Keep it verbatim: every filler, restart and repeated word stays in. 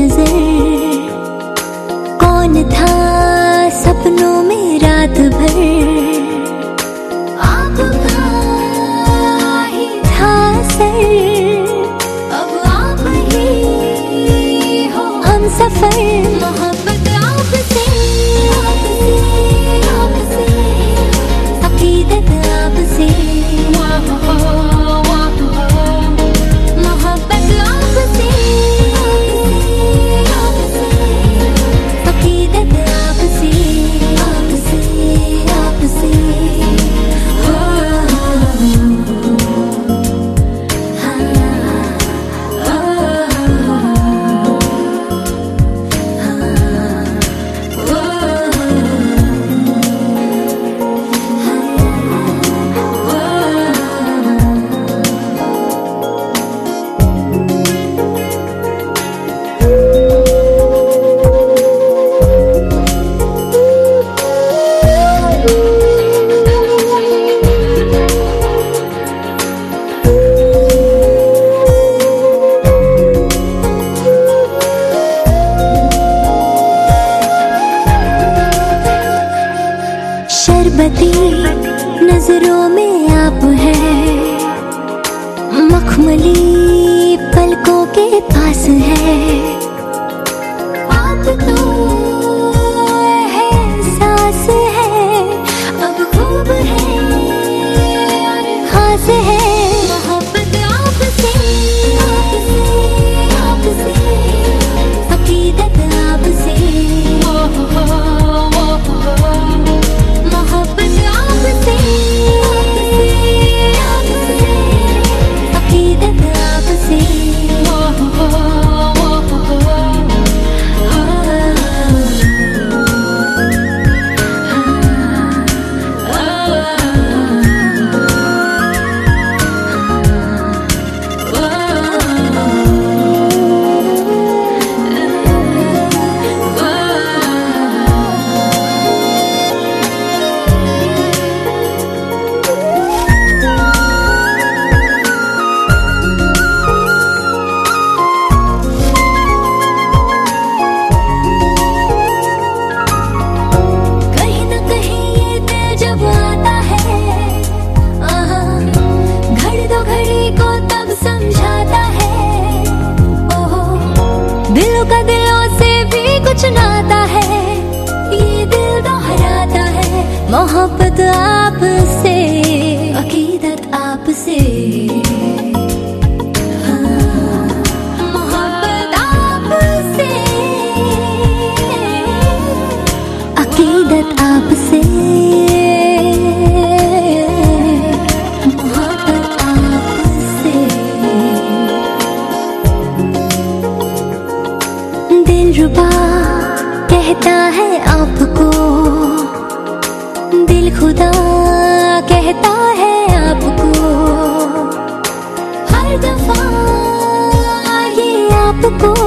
नजर, कौन था सपनों में रात भर, आपका ही था सर, अब आप ही हो हम सफर। मोहब्बत आपसे, आपसे, अकीदत आपसे, मोहब्बत आपसे, अकीदत आपसे, आपसे, आपसे, शरबती नजरों में आप हैं, मखमली पलकों के पास है, आप तो है सांस है, अब खूब है और खास है। मोहब्बत आपसे, आपसे, आपसे, अकीदत आपसे, मोहब्बत आपसे, आपसे, अकीदत आपसे, दिलों का दिलों से भी कुछ नाता है, ये दिल दोहराता है। मोहब्बत आपसे, अकीदत आपसे, हाँ, मोहब्बत आपसे, अकीदत आपसे, मोहब्बत आपसे। दिलरुबा कहता है आपको, दिल खुदा कहता है आपको, हर दफा ये आपको